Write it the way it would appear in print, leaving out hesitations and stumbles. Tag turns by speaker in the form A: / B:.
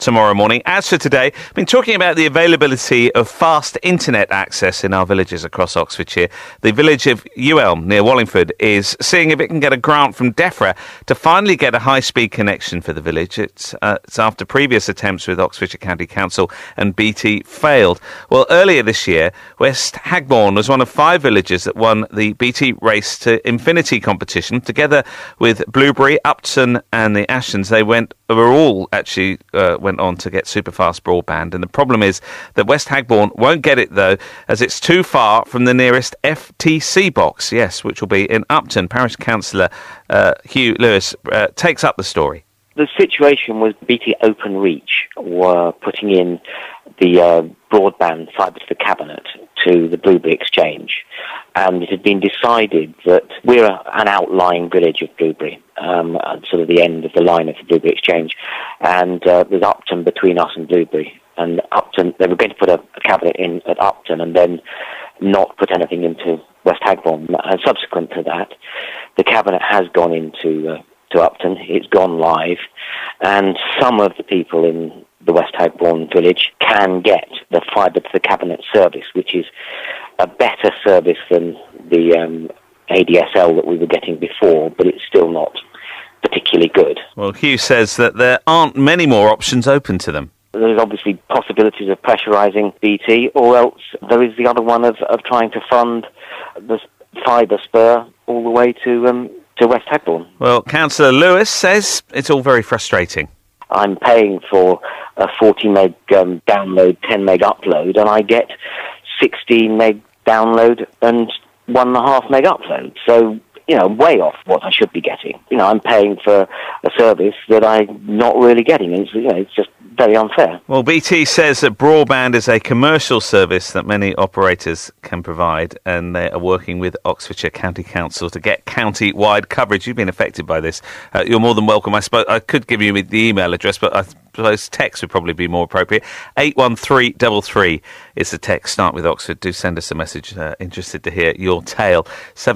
A: tomorrow morning. As for today, I've been talking about the availability of fast internet access in our villages across Oxfordshire. The village of Ewelme near Wallingford is seeing if it can get a grant from DEFRA to finally get a high-speed connection for the village. It's after previous attempts with Oxfordshire County Council and BT failed. Well, earlier this year, West Hagbourne was one of 5 villages that won the BT Race to Infinity competition. Together with Blueberry, Upton and the Ashens, they went on to get superfast broadband. And the problem is that West Hagbourne won't get it, though, as it's too far from the nearest FTC box, which will be in Upton. Parish Councillor Hugh Lewis takes up the story.
B: The situation was BT Openreach were putting in the broadband fibre to the cabinet to the Blueberry Exchange, and it had been decided that we're an outlying village of Blueberry, sort of the end of the line of the Blueberry Exchange, and there's Upton between us and Blueberry. And Upton, they were going to put a cabinet in at Upton and then not put anything into West Hagbourne. And subsequent to that, the cabinet has gone into to Upton. It's gone live, and some of the people in the West Hagbourne village can get the fibre to the cabinet service, which is a better service than the ADSL that we were getting before, but it's still not particularly good.
A: Well, Hugh says that there aren't many more options open to them.
B: There's obviously possibilities of pressurising BT, or else there is the other one of trying to fund the fibre spur all the way to West Hagbourne.
A: Well, Councillor Lewis says it's all very frustrating.
B: I'm paying for a 40 meg download, 10 meg upload, and I get 16 meg download and 1.5 meg upload. So, way off what I should be getting. I'm paying for a service that I'm not really getting, and it's just very unfair.
A: Well, BT says that broadband is a commercial service that many operators can provide, and they are working with Oxfordshire County Council to get county-wide coverage. You've been affected by this. You're more than welcome. I suppose I could give you the email address, but I suppose text would probably be more appropriate. 81333 is the text. Start with Oxford. Do send us a message. Interested to hear your tale.